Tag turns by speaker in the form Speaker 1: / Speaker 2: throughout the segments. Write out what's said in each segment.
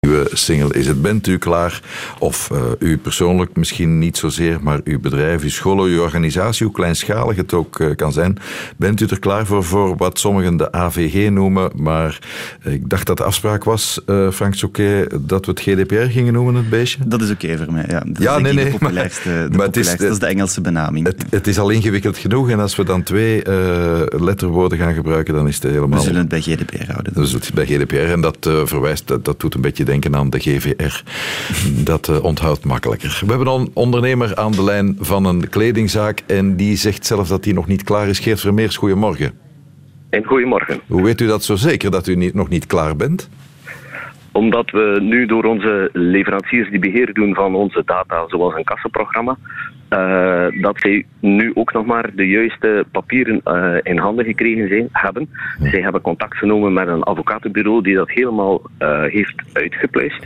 Speaker 1: nieuwe single is het. Bent u klaar? Of u persoonlijk misschien niet zozeer, maar uw bedrijf, uw school, uw organisatie, hoe kleinschalig het ook kan zijn. Bent u er klaar voor wat sommigen de AVG noemen? Maar ik dacht dat de afspraak was, Frank Souquet, dat we het GDPR gingen noemen, het beestje?
Speaker 2: Dat is oké voor mij, ja. Dat is de populairste, dat is de Engelse benaming.
Speaker 1: Het is al ingewikkeld genoeg en als we dan 2 letterwoorden gaan gebruiken, dan is het helemaal...
Speaker 2: We zullen het bij GDPR houden.
Speaker 1: Dus het is bij GDPR en dat verwijst, dat doet een beetje denken aan de GVR. Dat onthoudt makkelijker. We hebben een ondernemer aan de lijn van een kledingzaak en die zegt zelf dat hij nog niet klaar is. Geert Vermeers, goedemorgen.
Speaker 3: En goedemorgen.
Speaker 1: Hoe weet u dat zo zeker, dat u nog niet klaar bent?
Speaker 3: Omdat we nu door onze leveranciers die beheer doen van onze data, zoals een kassenprogramma, dat zij nu ook nog maar de juiste papieren in handen gekregen hebben. Ja. Zij hebben contact genomen met een advocatenbureau die dat helemaal heeft uitgepluist.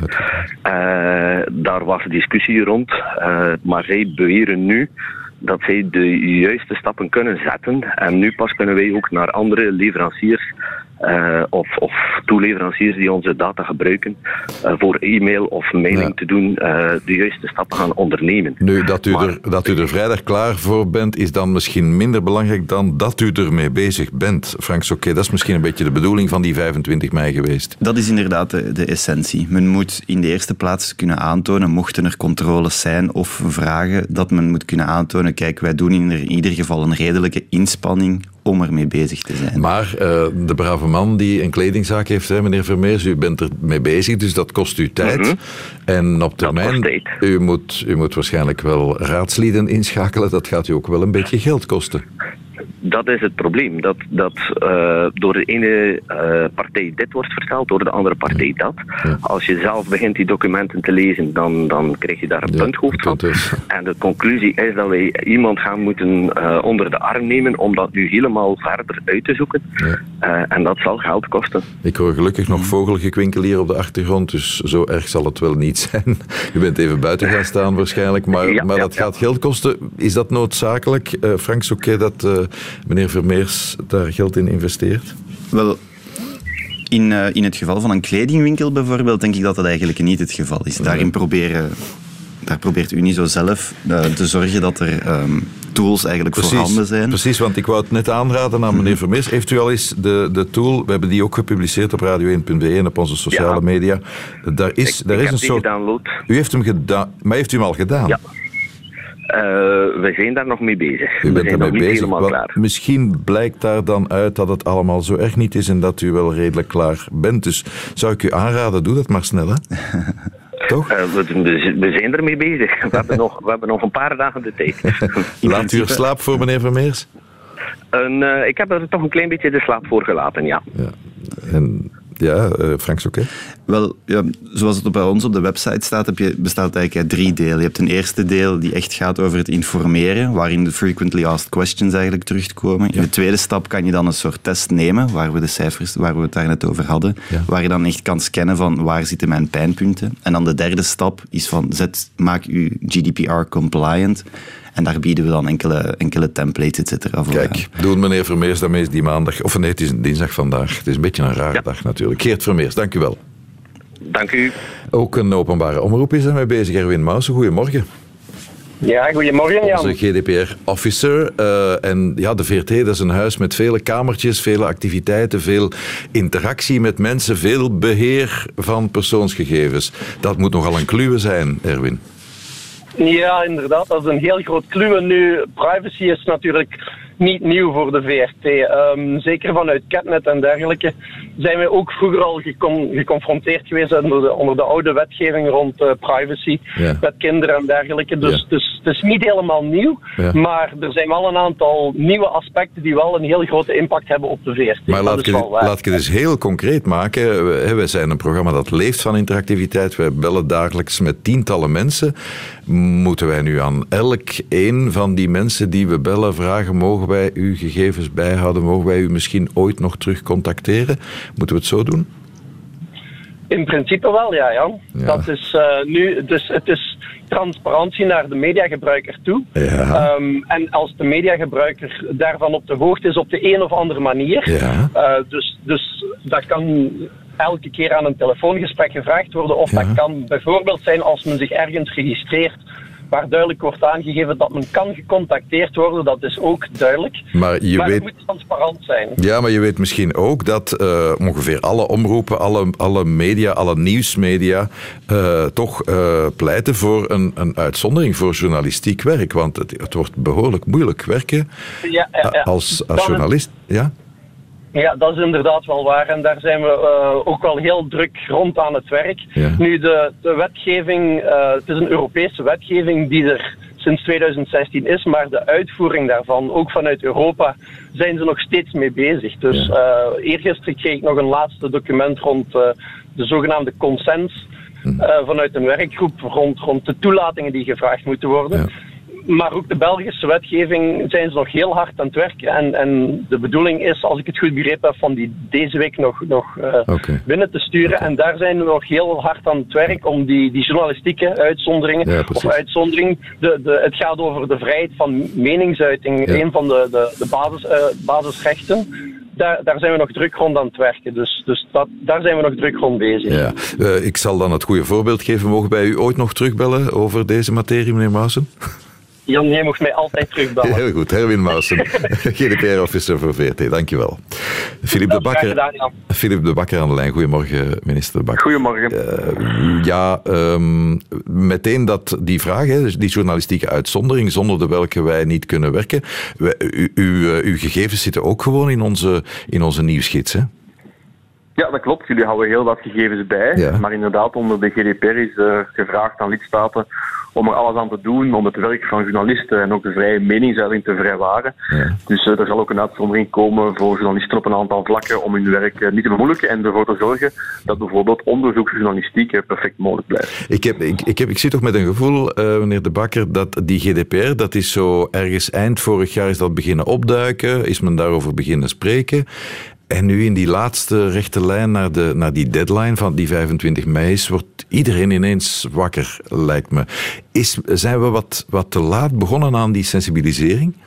Speaker 3: Daar was discussie rond, maar zij beweren nu dat zij de juiste stappen kunnen zetten. En nu pas kunnen wij ook naar andere leveranciers of toeleveranciers die onze data gebruiken voor e-mail of mailing te doen, de juiste stappen gaan ondernemen.
Speaker 1: Nu, dat u er vrijdag klaar voor bent, is dan misschien minder belangrijk dan dat u ermee bezig bent. Frank Souquet, dat is misschien een beetje de bedoeling van die 25 mei geweest.
Speaker 2: Dat is inderdaad de essentie. Men moet in de eerste plaats kunnen aantonen, mochten er controles zijn of vragen, dat men moet kunnen aantonen, kijk, wij doen in ieder geval een redelijke inspanning om ermee bezig te zijn.
Speaker 1: Maar de brave man die een kledingzaak heeft, hè, meneer Vermeers, u bent er mee bezig, dus dat kost u tijd. Mm-hmm. En op termijn, u moet waarschijnlijk wel raadslieden inschakelen, dat gaat u ook wel een beetje geld kosten.
Speaker 3: Dat is het probleem. Dat door de ene partij dit wordt verteld, door de andere partij dat. Ja. Als je zelf begint die documenten te lezen, dan krijg je daar een punthoofd van. En de conclusie is dat wij iemand gaan moeten onder de arm nemen om dat nu helemaal verder uit te zoeken. Ja. En dat zal geld kosten.
Speaker 1: Ik hoor gelukkig nog vogelgekwinkel hier op de achtergrond, dus zo erg zal het wel niet zijn. U bent even buiten gaan staan waarschijnlijk, maar dat gaat geld kosten. Is dat noodzakelijk, Frank Souquet, dat meneer Vermeers daar geld in investeert?
Speaker 2: Wel, in het geval van een kledingwinkel bijvoorbeeld, denk ik dat dat eigenlijk niet het geval is. Daar probeert Unizo zelf te zorgen dat er tools eigenlijk voorhanden zijn.
Speaker 1: Precies, want ik wou het net aanraden aan meneer Vermeers. Heeft u al eens de tool, we hebben die ook gepubliceerd op radio1.be en op onze sociale media. Daar is een soort...
Speaker 3: gedownload.
Speaker 1: U heeft hem gedaan, maar heeft u hem al gedaan?
Speaker 3: Ja. We zijn daar nog mee bezig.
Speaker 1: U bent er mee bezig.
Speaker 3: Helemaal klaar.
Speaker 1: Misschien blijkt daar dan uit dat het allemaal zo erg niet is en dat u wel redelijk klaar bent. Dus zou ik u aanraden, doe dat maar snel, hè? Toch?
Speaker 3: We zijn er mee bezig. We hebben nog een paar dagen de tijd.
Speaker 1: Laat u er slaap voor, meneer Vermeers?
Speaker 3: Ik heb er toch een klein beetje de slaap voor gelaten, ja.
Speaker 1: En... Frank Souquet?
Speaker 2: Wel, zoals het bij ons op de website staat, bestaat het eigenlijk uit 3 delen. Je hebt een eerste deel die echt gaat over het informeren, waarin de frequently asked questions eigenlijk terugkomen. In de tweede stap kan je dan een soort test nemen, waar we de cijfers, waar we het daar net over hadden, waar je dan echt kan scannen van waar zitten mijn pijnpunten. En dan de derde stap is van maak u GDPR compliant. En daar bieden we dan enkele templates, et cetera, voor.
Speaker 1: Kijk, doen meneer Vermeers, daarmee is die maandag... Of nee, het is een dinsdag vandaag. Het is een beetje een rare dag natuurlijk. Geert Vermeers, dank u wel.
Speaker 3: Dank u.
Speaker 1: Ook een openbare omroep is daarmee bezig. Erwin Moussen, goedemorgen.
Speaker 4: Ja, goedemorgen Jan.
Speaker 1: Onze GDPR-officer. De VRT, dat is een huis met vele kamertjes, vele activiteiten, veel interactie met mensen, veel beheer van persoonsgegevens. Dat moet nogal een kluwe zijn, Erwin.
Speaker 4: Ja, inderdaad. Dat is een heel groot kluwe. Nu, privacy is natuurlijk niet nieuw voor de VRT. Zeker vanuit Catnet en dergelijke zijn we ook vroeger al geconfronteerd geweest onder de oude wetgeving rond privacy met kinderen en dergelijke. Dus het is niet helemaal nieuw, maar er zijn wel een aantal nieuwe aspecten die wel een heel grote impact hebben op de VRT.
Speaker 1: Maar laat ik het eens heel concreet maken. Wij zijn een programma dat leeft van interactiviteit. Wij bellen dagelijks met tientallen mensen. Moeten wij nu aan elk een van die mensen die we bellen vragen, mogen wij uw gegevens bijhouden? Mogen wij u misschien ooit nog terug contacteren? Moeten we het zo doen?
Speaker 4: In principe wel, ja, Jan. Ja. Dat is nu, dus het is transparantie naar de mediagebruiker toe.
Speaker 1: Ja.
Speaker 4: En als de mediagebruiker daarvan op de hoogte is op de een of andere manier, dus dat kan elke keer aan een telefoongesprek gevraagd worden. Of dat kan bijvoorbeeld zijn als men zich ergens registreert waar duidelijk wordt aangegeven dat men kan gecontacteerd worden. Dat is ook duidelijk. Maar het moet transparant zijn.
Speaker 1: Ja, maar je weet misschien ook dat ongeveer alle omroepen, alle media, alle nieuwsmedia toch pleiten voor een uitzondering voor journalistiek werk. Want het wordt behoorlijk moeilijk werken als journalist. Ja?
Speaker 4: Ja, dat is inderdaad wel waar. En daar zijn we ook wel heel druk rond aan het werk. Ja. Nu, de wetgeving, het is een Europese wetgeving die er sinds 2016 is, maar de uitvoering daarvan, ook vanuit Europa, zijn ze nog steeds mee bezig. Dus eergisteren kreeg ik nog een laatste document rond de zogenaamde consens vanuit een werkgroep rond de toelatingen die gevraagd moeten worden. Ja. Maar ook de Belgische wetgeving zijn ze nog heel hard aan het werken. En de bedoeling is, als ik het goed begrepen heb, van die deze week nog binnen te sturen. Okay. En daar zijn we nog heel hard aan het werk om die journalistieke uitzonderingen, uitzondering. Het gaat over de vrijheid van meningsuiting, een van de basisrechten. Daar zijn we nog druk rond aan het werken. Dus daar zijn we nog druk rond bezig.
Speaker 1: Ja. Ik zal dan het goede voorbeeld geven. Mogen wij u ooit nog terugbellen over deze materie, meneer Moussen?
Speaker 4: Jan, jij mocht mij altijd terugbellen.
Speaker 1: Heel goed, Herwin Moussen, GDPR-officer voor VRT. Dankjewel. Philippe de Bakker aan de lijn. Goedemorgen, minister de Bakker.
Speaker 5: Goedemorgen.
Speaker 1: Meteen die vraag, die journalistieke uitzondering, zonder de welke wij niet kunnen werken. Uw gegevens zitten ook gewoon in onze nieuwsgids, hè?
Speaker 5: Ja, dat klopt. Jullie houden heel wat gegevens bij. Ja. Maar inderdaad, onder de GDPR is gevraagd aan lidstaten om er alles aan te doen om het werk van journalisten en ook de vrije meningsuiting te vrijwaren. Ja. Dus er zal ook een uitzondering komen voor journalisten op een aantal vlakken om hun werk niet te bemoeilijken en ervoor te zorgen dat bijvoorbeeld onderzoeksjournalistiek perfect mogelijk blijft.
Speaker 1: Ik zit toch met een gevoel, meneer de Bakker, dat die GDPR, dat is zo ergens eind vorig jaar is dat beginnen opduiken, is men daarover beginnen spreken. En nu in die laatste rechte lijn naar die deadline van die 25 mei wordt iedereen ineens wakker, lijkt me. Zijn we wat te laat begonnen aan die sensibilisering?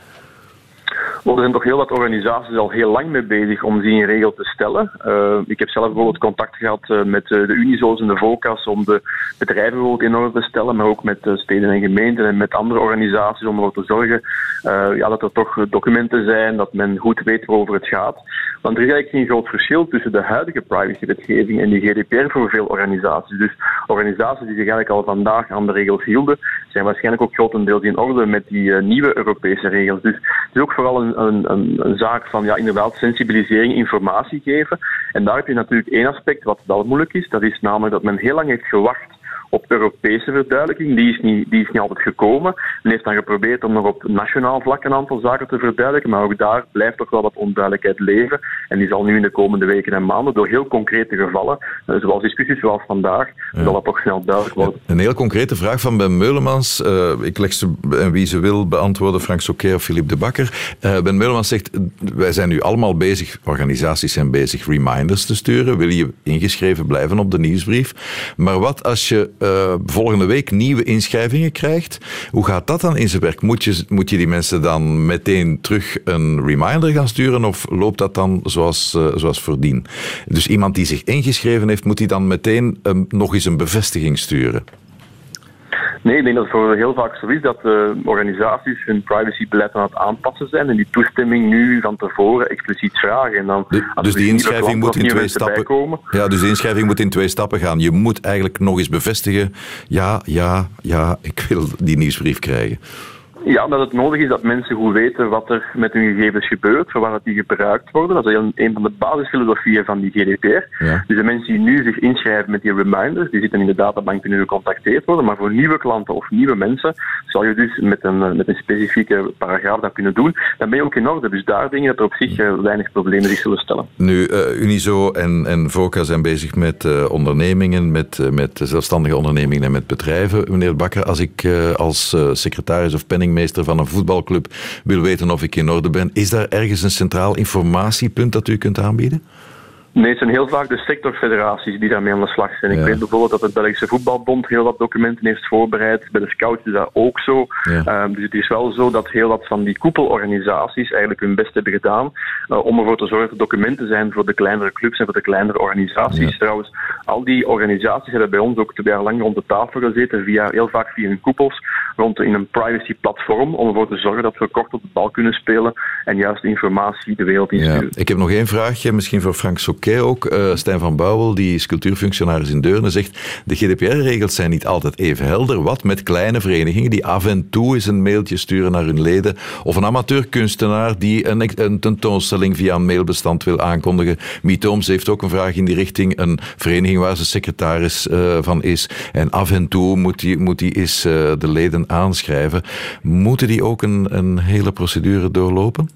Speaker 5: Er zijn toch heel wat organisaties al heel lang mee bezig om die in regel te stellen. Ik heb zelf bijvoorbeeld contact gehad met de Unizo's en de VOCA's om de bedrijven bijvoorbeeld in orde te stellen, maar ook met steden en gemeenten en met andere organisaties om ervoor te zorgen dat er toch documenten zijn, dat men goed weet waarover het gaat. Want er is eigenlijk geen groot verschil tussen de huidige privacywetgeving en die GDPR voor veel organisaties. Dus organisaties die zich eigenlijk al vandaag aan de regels hielden, zijn waarschijnlijk ook grotendeels in orde met die nieuwe Europese regels. Dus het is ook vooral een zaak van inderdaad sensibilisering, informatie geven. En daar heb je natuurlijk één aspect wat wel moeilijk is. Dat is namelijk dat men heel lang heeft gewacht op Europese verduidelijking. Die is niet altijd gekomen. Men heeft dan geprobeerd om nog op nationaal vlak een aantal zaken te verduidelijken, maar ook daar blijft toch wel wat onduidelijkheid leven. En die zal nu in de komende weken en maanden door heel concrete gevallen, zoals discussies zoals vandaag, zal dat toch snel duidelijk worden.
Speaker 1: Een heel concrete vraag van Ben Meulemans. Ik leg ze, en wie ze wil beantwoorden, Frank Souquet of Philippe de Bakker. Ben Meulemans zegt, wij zijn nu allemaal bezig, organisaties zijn bezig reminders te sturen. Wil je ingeschreven blijven op de nieuwsbrief? Maar wat als je volgende week nieuwe inschrijvingen krijgt? Hoe gaat dat dan in zijn werk? Moet je die mensen dan meteen terug een reminder gaan sturen of loopt dat dan zoals voordien? Dus iemand die zich ingeschreven heeft, moet die dan meteen nog eens een bevestiging sturen?
Speaker 5: Nee, ik denk dat het voor heel vaak zo is dat organisaties hun privacybeleid aan het aanpassen zijn en die toestemming nu van tevoren expliciet vragen. En dan,
Speaker 1: dus die inschrijving moet in 2 stappen. Ja, dus de inschrijving moet in 2 stappen gaan. Je moet eigenlijk nog eens bevestigen, ja, ik wil die nieuwsbrief krijgen.
Speaker 5: Ja, omdat het nodig is dat mensen goed weten wat er met hun gegevens gebeurt, voor waar die gebruikt worden. Dat is een van de basisfilosofieën van die GDPR. Ja. Dus de mensen die nu zich inschrijven met die reminders, die zitten in de databank kunnen gecontacteerd worden. Maar voor nieuwe klanten of nieuwe mensen zal je dus met een specifieke paragraaf dat kunnen doen. Dan ben je ook in orde. Dus daar denk ik dat er op zich weinig problemen zich zullen stellen.
Speaker 1: Nu, Unizo en VOCA zijn bezig met ondernemingen, met zelfstandige ondernemingen en met bedrijven. Meneer Bakker, als ik als secretaris of penningmeester van een voetbalclub wil weten of ik in orde ben, is daar ergens een centraal informatiepunt dat u kunt aanbieden?
Speaker 5: Nee, het zijn heel vaak de sectorfederaties die daarmee aan de slag zijn. Ik weet bijvoorbeeld dat de Belgische Voetbalbond heel wat documenten heeft voorbereid. Bij de Scouts is dat ook zo. Ja. Dus het is wel zo dat heel wat van die koepelorganisaties eigenlijk hun best hebben gedaan om ervoor te zorgen dat documenten zijn voor de kleinere clubs en voor de kleinere organisaties. Ja. Trouwens, al die organisaties hebben bij ons ook 2 jaar lang rond de tafel gezeten, heel vaak via hun koepels, in een privacy-platform, om ervoor te zorgen dat we kort op de bal kunnen spelen en juist informatie de wereld insturen.
Speaker 1: Ja. Ik heb nog één vraagje, misschien voor Frank Soquet ook. Stijn van Bouwel, die is cultuurfunctionaris in Deurne, zegt de GDPR-regels zijn niet altijd even helder. Wat met kleine verenigingen die af en toe eens een mailtje sturen naar hun leden, of een amateurkunstenaar die een tentoonstelling via een mailbestand wil aankondigen. Miet Ooms heeft ook een vraag in die richting. Een vereniging waar ze secretaris van is. En af en toe moet die eens de leden aanschrijven. Moeten die ook een hele procedure doorlopen?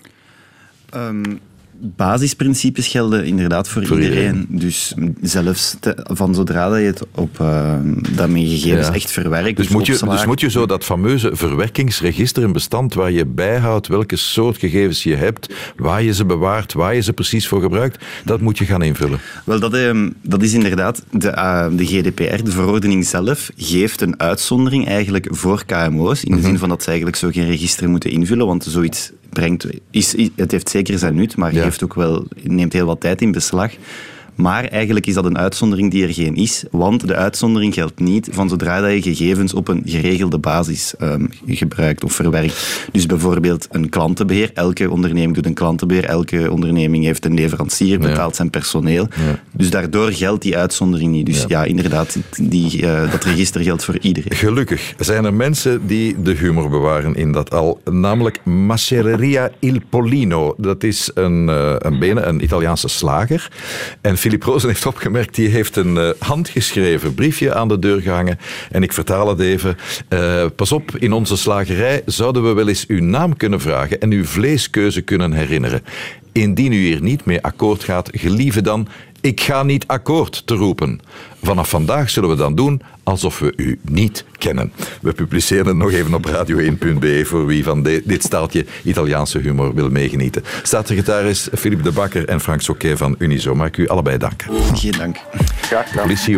Speaker 2: Basisprincipes gelden inderdaad voor iedereen. Dus zelfs van zodra dat je het op daarmee gegevens echt verwerkt.
Speaker 1: Dus moet je zo dat fameuze verwerkingsregister, een bestand waar je bijhoudt welke soort gegevens je hebt, waar je ze bewaart, waar je ze precies voor gebruikt, dat moet je gaan invullen.
Speaker 2: Wel, dat is inderdaad de GDPR, de verordening zelf, geeft een uitzondering eigenlijk voor KMO's, in de zin van dat ze eigenlijk zo geen register moeten invullen, want zoiets het heeft zeker zijn nut, maar neemt heel wat tijd in beslag. Maar eigenlijk is dat een uitzondering die er geen is, want de uitzondering geldt niet van zodra dat je gegevens op een geregelde basis gebruikt of verwerkt. Dus bijvoorbeeld een klantenbeheer. Elke onderneming doet een klantenbeheer. Elke onderneming heeft een leverancier, betaalt zijn personeel. Ja. Dus daardoor geldt die uitzondering niet. Dus inderdaad, dat register geldt voor iedereen.
Speaker 1: Gelukkig zijn er mensen die de humor bewaren in dat al. Namelijk Macereria Il Pollino. Dat is een Italiaanse slager. En Philip Rozen heeft opgemerkt, die heeft een handgeschreven briefje aan de deur gehangen. En ik vertaal het even. Pas op, in onze slagerij zouden we wel eens uw naam kunnen vragen en uw vleeskeuze kunnen herinneren. Indien u hier niet mee akkoord gaat, gelieve dan, ik ga niet akkoord te roepen. Vanaf vandaag zullen we dan doen alsof we u niet kennen. We publiceren het nog even op radio1.be voor wie van dit staaltje Italiaanse humor wil meegenieten. Staatssecretaris Philippe De Bakker en Frank Soquet van Unizo. Mag ik u allebei danken.
Speaker 2: Geen dank.
Speaker 5: Graag gedaan.